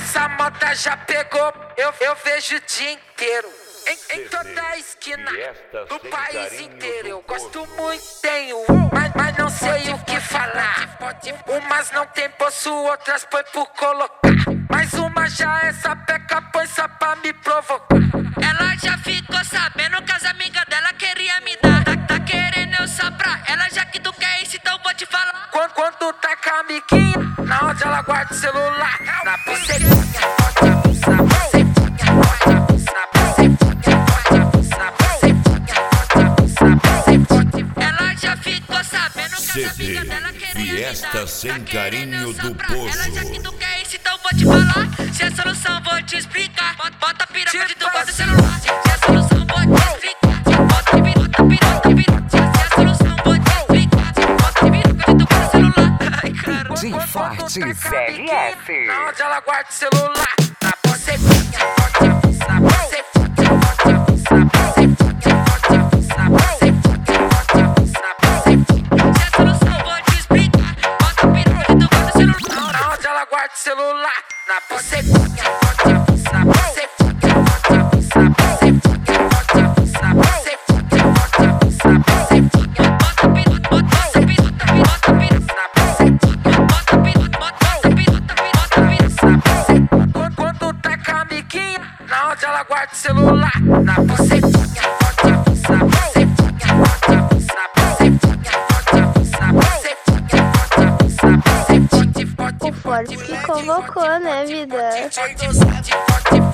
Essa moda já pegou, eu vejo o dia inteiro. Em toda a esquina do país inteiro. Eu gosto muito, tenho mas não sei o que falar. Umas não tem bolso, outras põe por colocar. Mas uma já é sapeca, põe só pra me provocar. Ela já ficou sabendo que as amigas dela queria me dar. Tá querendo eu só pra ela, já que tu quer isso, então vou te falar. Quando tá com a amiguinha, na onde ela guarda o celular. Na bucetinha, bota a buça, bucetinha, bota a buça, bucetinha, bota a buça, bucetinha, bota a buça, bucetinha. Ela já ficou sabendo que as CD, amigas dela queria me Fiesta dar. sem Tá querendo carinho eu só do pra poço. ela, já que tu quer isso, então vou te falar. Se é solução, vou te explicar. Bota a piroca de tu guarda o celular. Se é solução, vou te explicar. Bota a piroca, piroca. Se é solução, vou te explicar. Bota a piroca de tu guarda o celular. Ai, cara. De Forte ZRF. Na onde ela guarda o celular. Na bucetinha, bota a buça, bucetinha, bota a buça, bucetinha, bota a buça, bucetinha, bota a buça, bucetinha. Se é solução, vou te explicar. Bota a piroca de tu guarda o celular. Na onde ela guarda o celular. Na bucetinha, bota a buça, bucetinha, bota a buça, bucetinha, bota a buça, bucetinha, bota a buça, bucetinha. Bota a piroca, bota a piroca, bota a piroca. Na bucetinha, Bota a piroca, bota a piroca, bota a piroca. quando tá com a amiguinha, na onde ela guarda o celular. Na bucetinha, bota a buça, bucetinha, bota a buça, bucetinha, bota a buça, bucetinha, bota a buça, bucetinha. O Forte que convocou, né, vida? Pode